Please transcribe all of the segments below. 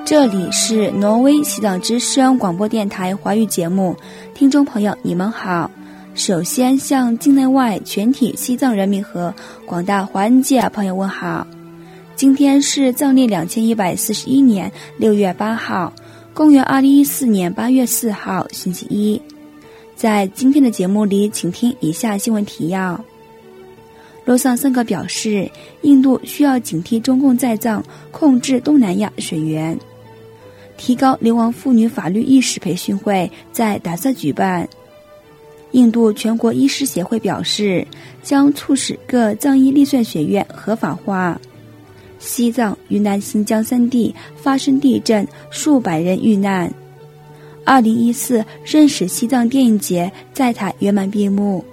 这里是挪威西藏之声广播电台华语节目，听众朋友你们好。首先向境内外全体西藏人民和广大华人界朋友问好。今天是藏历2141年6月8号，公元2014年8月4号，星期一。在今天的节目里，请听以下新闻提要。洛桑森格表示，印度需要警惕中共在藏控制东南亚水源。提高流亡妇女法律意识培训会在达萨举办。印度全国医师协会表示，将促使各藏医力算学院合法化。西藏、云南、新疆三地发生地震，数百人遇难。2014认识西藏电影节在塔圆满闭幕。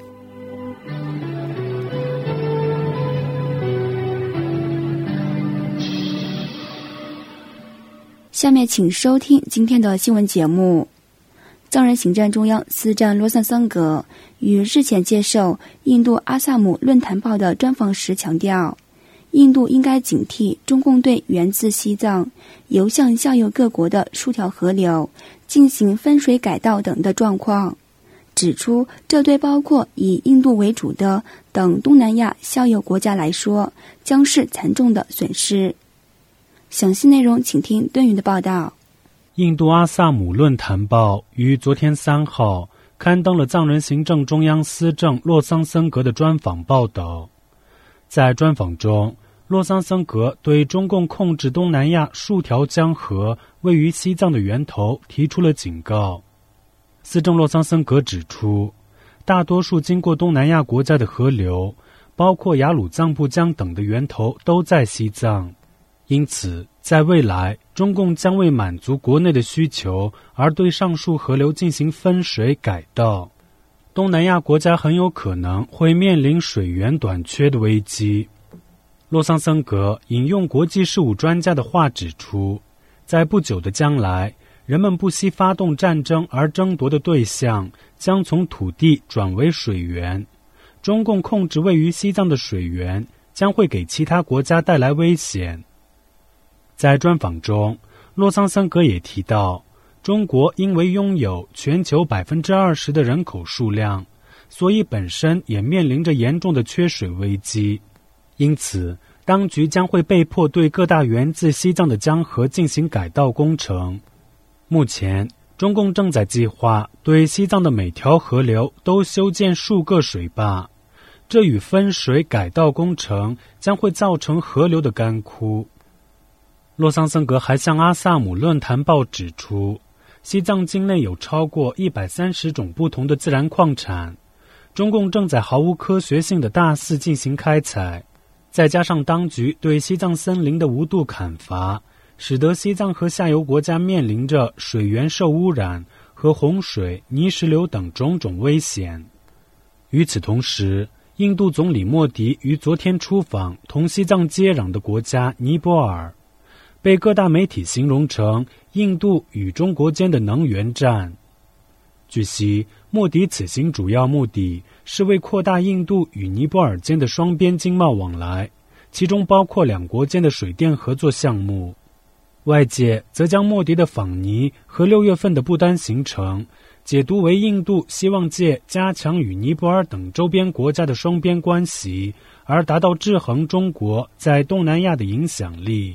下面请收听今天的新闻节目。藏人行政中央司政洛桑桑格于日前接受印度阿萨姆论坛报的专访时强调，印度应该警惕中共对源自西藏游向下游各国的数条河流进行分水改道等的状况，指出这对包括以印度为主的等东南亚下游国家来说将是惨重的损失。详细内容请听敦云的报道。 印度阿萨姆论坛报于昨天3号刊登了藏人行政中央司政洛桑森格的专访报道。在专访中，洛桑森格对中共控制东南亚数条江河位于西藏的源头提出了警告。司政洛桑森格指出，大多数经过东南亚国家的河流，包括雅鲁藏布江等的源头都在西藏，因此在未来中共将为满足国内的需求而对上述河流进行分水改道，东南亚国家很有可能会面临水源短缺的危机。洛桑森格引用国际事务专家的话指出，在不久的将来，人们不惜发动战争而争夺的对象将从土地转为水源，中共控制位于西藏的水源将会给其他国家带来危险。在专访中，洛桑森格也提到，中国因为拥有全球 20% 的人口数量，所以本身也面临着严重的缺水危机，因此当局将会被迫对各大源自西藏的江河进行改道工程。目前中共正在计划对西藏的每条河流都修建数个水坝，这与分水改道工程将会造成河流的干枯。洛桑森格还向阿萨姆论坛报指出，西藏境内有超过130种不同的自然矿产，中共正在毫无科学性的大肆进行开采，再加上当局对西藏森林的无度砍伐，使得西藏和下游国家面临着水源受污染和洪水、泥石流等种种危险。与此同时，印度总理莫迪于昨天出访同西藏接壤的国家尼泊尔，被各大媒体形容成印度与中国间的能源战。据悉，莫迪此行主要目的是为扩大印度与尼泊尔间的双边经贸往来，其中包括两国间的水电合作项目。外界则将莫迪的访尼和6月份的不丹行程解读为印度希望借加强与尼泊尔等周边国家的双边关系，而达到制衡中国在东南亚的影响力。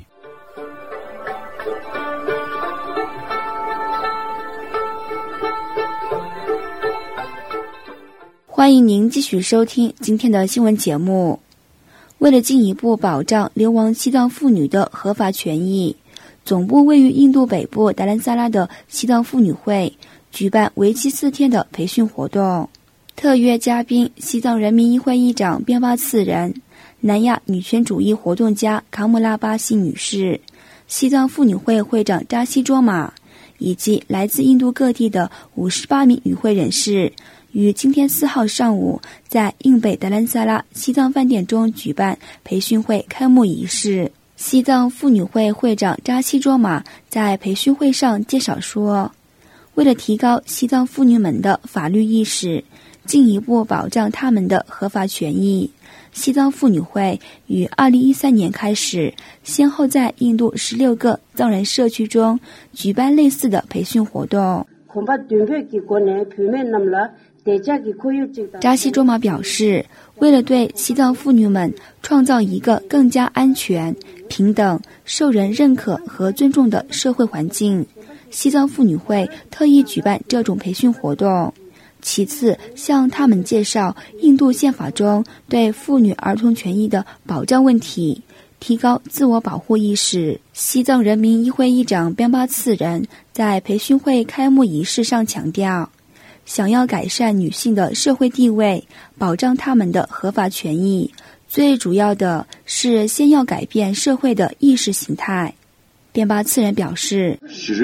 欢迎您继续收听今天的新闻节目。为了进一步保障流亡西藏妇女的合法权益，总部位于印度北部达兰萨拉的西藏妇女会举办为期4天的培训活动。特约嘉宾西藏人民议会议长边巴次仁、南亚女权主义活动家卡姆拉巴西女士、西藏妇女会会长扎西卓玛以及来自印度各地的58名与会人士，于今天4号上午在印北达兰萨拉西藏饭店中举办培训会开幕仪式。西藏妇女会会长扎西卓玛在培训会上介绍说，为了提高西藏妇女们的法律意识， 进一步保障他们的合法权益。西藏妇女会于2013年开始，先后在印度16个藏人社区中举办类似的培训活动。扎西卓玛表示，为了对西藏妇女们创造一个更加安全、平等、受人认可和尊重的社会环境，西藏妇女会特意举办这种培训活动。其次，向他们介绍印度宪法中对妇女儿童权益的保障问题，提高自我保护意识。西藏人民议会议长边巴次仁在培训会开幕仪式上强调，想要改善女性的社会地位，保障她们的合法权益，最主要的是先要改变社会的意识形态。边巴次仁表示，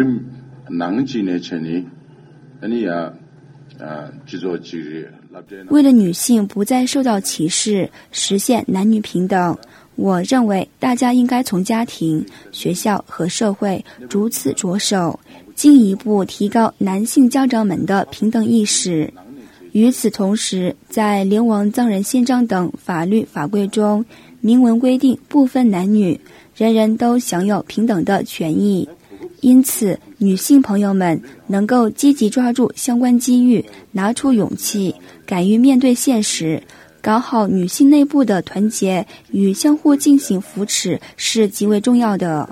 为了女性不再受到歧视，实现男女平等，我认为大家应该从家庭、学校和社会逐次着手，进一步提高男性家长们的平等意识。与此同时，在流亡藏人宪章等法律法规中明文规定不分男女，人人都享有平等的权益。因此，女性朋友们能够积极抓住相关机遇，拿出勇气，敢于面对现实，搞好女性内部的团结与相互进行扶持是极为重要的。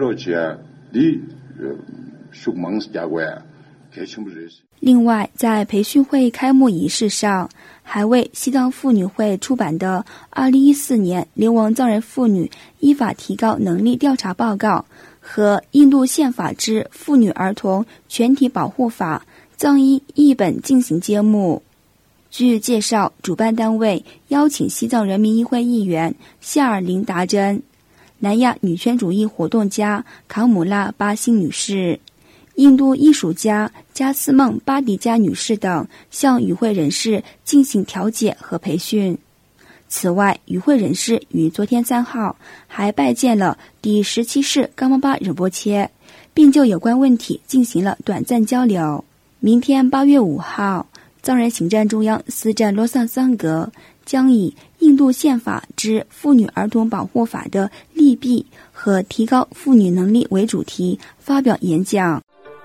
另外，在培训会开幕仪式上，还为西藏妇女会出版的2014年流亡藏人妇女依法提高能力调查报告和印度宪法之妇女儿童全体保护法藏医译本进行揭幕。据介绍，主办单位邀请西藏人民议会议员夏尔林达珍、南亚女权主义活动家康姆拉巴辛女士、印度艺术家加斯孟巴迪加女士等向与会人士进行调解和培训。此外，与会人士于昨天3号还拜见了第17世冈巴巴仁波切，并就有关问题进行了短暂交流。明天8月5号，藏人行政中央司政罗桑桑格将以印度宪法之妇女儿童保护法的利弊和提高妇女能力为主题发表演讲。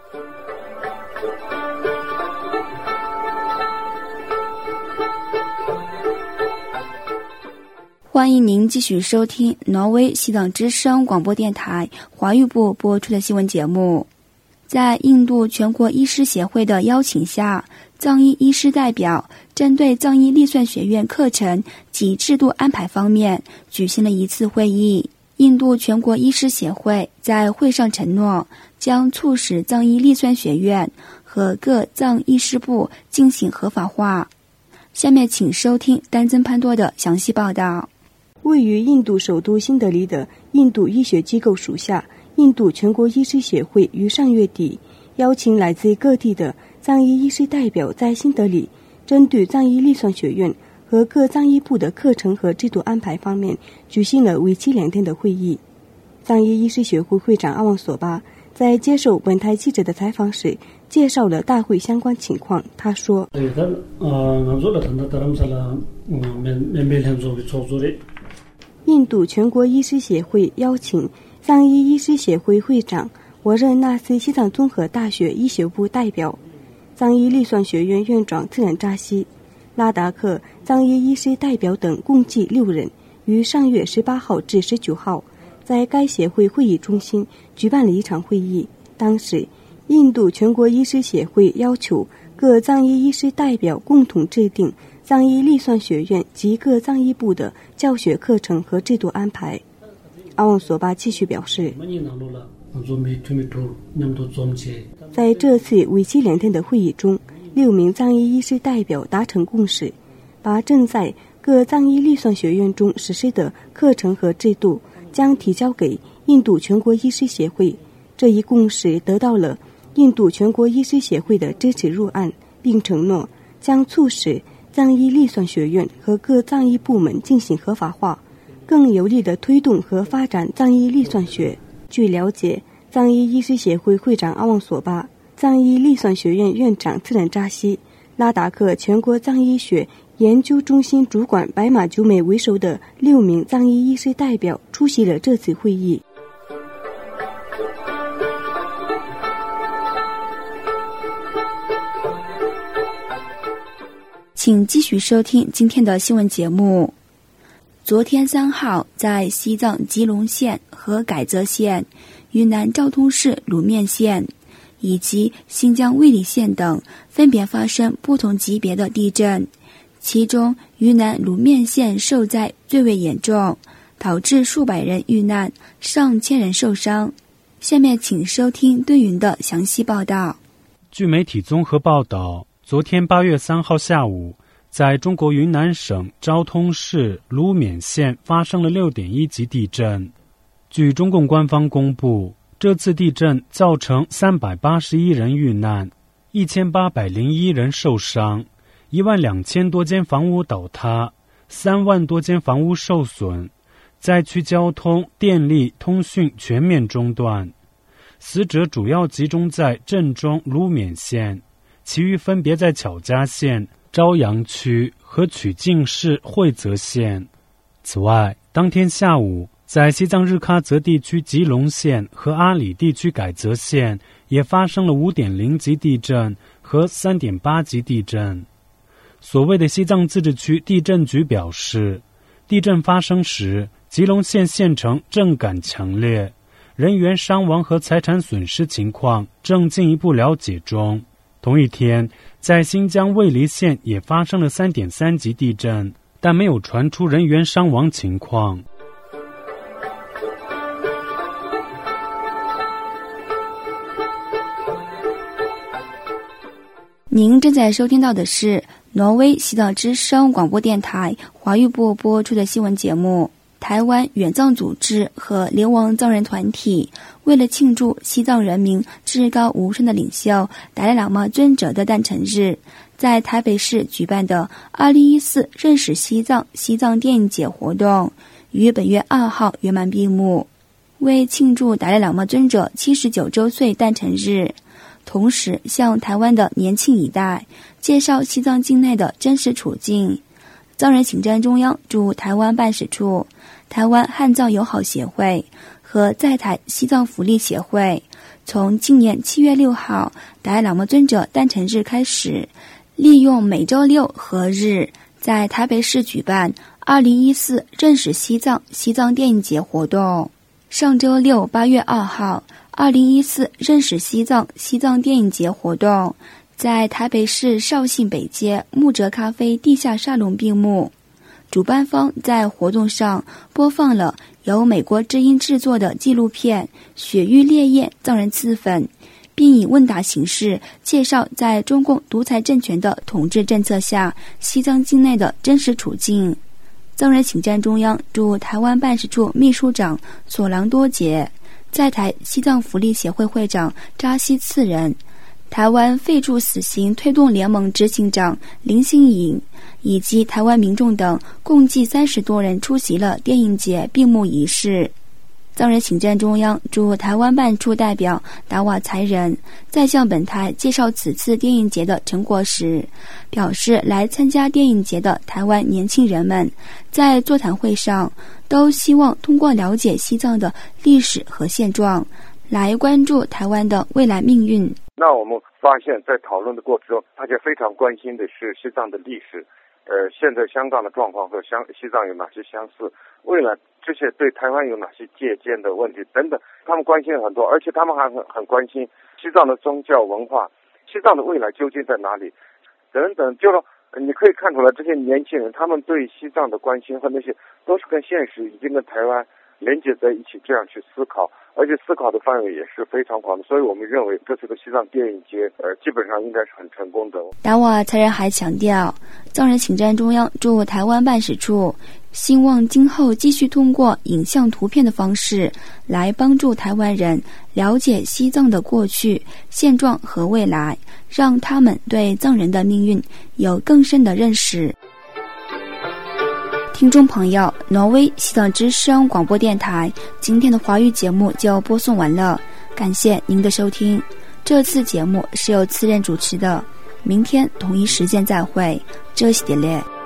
欢迎您继续收听挪威西藏之声广播电台华语部播出的新闻节目。在印度全国医师协会的邀请下，藏医医师代表针对藏医立算学院课程及制度安排方面举行了一次会议。印度全国医师协会在会上承诺，将促使藏医立算学院和各藏医师部进行合法化。下面请收听丹增潘多的详细报道。 位于印度首都新德里的印度医学机构属下印度全国医师协会于上月底邀请来自各地的藏医医师代表，在新德里针对藏医立算学院和各藏医部的课程和制度安排方面举行了为期2天的会议。藏医医师学会会长阿旺索巴在接受本台记者的采访时介绍了大会相关情况。他说，印度全国医师协会邀请藏医医师协会会长我任纳斯西藏综合大学医学部代表、藏医立算学院院长自然扎西、拉达克藏医医师代表等共计6人，于上月18号至19号在该协会会议中心举办了一场会议。当时，印度全国医师协会要求各藏医医师代表共同制定藏医立算学院及各藏医部的教学课程和制度安排。阿旺索巴继续表示，在这次为期2天的会议中，6名藏医医师代表达成共识，把正在各藏医立算学院中实施的课程和制度将提交给印度全国医师协会。这一共识得到了印度全国医师协会的支持入案，并承诺将促使藏医立算学院和各藏医部门进行合法化，更有力地推动和发展藏医立算学。据了解，藏医医师协会会长阿旺索巴、藏医立算学院院长自然扎西、 拉达克全国藏医学研究中心主管白马久美为首的6名藏医医师代表出席了这次会议。 请继续收听今天的新闻节目。昨天3号，在西藏吉隆县和改则县、云南昭通市鲁面县以及新疆卫理县等分别发生不同级别的地震，其中云南鲁面县受灾最为严重，导致数百人遇难，上千人受伤。下面请收听对云的详细报道。 据媒体综合报道，昨天8月3号下午，在中国云南省昭通市鲁缅县发生了6.1级地震。据中共官方公布，这次地震造成381人遇难，1801人受伤，12000多间房屋倒塌，3万多间房屋受损，灾区交通、电力、通讯全面中断。死者主要集中在镇中鲁缅县，其余分别在巧家县、朝阳区和曲靖市惠泽县。此外，当天下午，在西藏日喀则地区吉隆县和阿里地区改则县也发生了5.0级地震和3.8级地震。所谓的西藏自治区地震局表示，地震发生时，吉隆县县城震感强烈，人员伤亡和财产损失情况正进一步了解中。同一天，在新疆卫理县也发生了3.3级地震，但没有传出人员伤亡情况。 您正在收听到的是挪威西藏之声广播电台华语部播出的新闻节目。台湾远藏组织和流亡藏人团体为了庆祝西藏人民至高无上的领袖达赖喇嘛尊者的诞辰日，在台北市举办的2014认识西藏电影节活动于本月2号圆满闭幕。为庆祝达赖喇嘛尊者79周岁诞辰日，同时向台湾的年轻一代介绍西藏境内的真实处境，藏人行政中央驻台湾办事处、台湾汉藏友好协会和在台西藏福利协会从今年7月6号达赖喇嘛尊者诞辰日开始，利用每周六和日在台北市举办2014认识西藏电影节活动。上周六8月2号2014认识西藏电影节活动在台北市绍兴北街木哲咖啡地下沙龙闭幕。主办方在活动上播放了由美国之音制作的纪录片《雪域烈焰：藏人自焚》，并以问答形式介绍在中共独裁政权的统治政策下西藏境内的真实处境。藏人行政中央驻台湾办事处秘书长索朗多杰、在台西藏福利协会会长扎西次仁、台湾废除死刑推动联盟执行长林心颖以及台湾民众等共计30多人出席了电影节闭幕仪式。藏人行政中央驻台湾办处代表达瓦才仁在向本台介绍此次电影节的成果时表示，来参加电影节的台湾年轻人们在座谈会上都希望通过了解西藏的历史和现状来关注台湾的未来命运。 那我们发现在讨论的过程中，大家非常关心的是西藏的历史，现在香港的状况和西藏有哪些相似，未来这些对台湾有哪些借鉴的问题等等，他们关心很多，而且他们还很关心西藏的宗教文化，西藏的未来究竟在哪里等等。就是你可以看出来，这些年轻人他们对西藏的关心和那些都是跟现实已经跟台湾连接在一起，这样去思考，而且思考的范围也是非常广的，所以我们认为这次的西藏电影节基本上应该是很成功的。 达瓦才仁还强调，藏人行政中央驻台湾办事处希望今后继续通过影像图片的方式来帮助台湾人了解西藏的过去、现状和未来，让他们对藏人的命运有更深的认识。听众朋友，挪威西藏之声广播电台今天的华语节目就播送完了，感谢您的收听。这次节目是由次任主持的， 明天同一时间再会。这是的嘞。